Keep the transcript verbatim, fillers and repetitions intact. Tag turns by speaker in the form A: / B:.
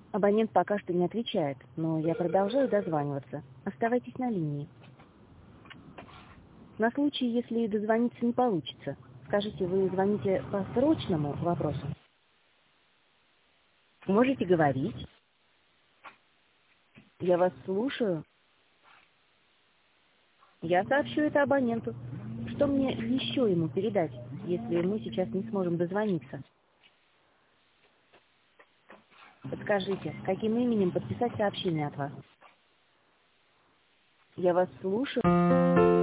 A: Абонент пока что не отвечает, но я продолжаю дозваниваться. Оставайтесь на линии. На случай, если дозвониться не получится, скажите, вы звоните по срочному вопросу? Можете говорить? Я вас слушаю. Я сообщу это абоненту. Что мне еще ему передать, если мы сейчас не сможем дозвониться? Подскажите, каким именем подписать сообщение от вас? Я вас слушаю.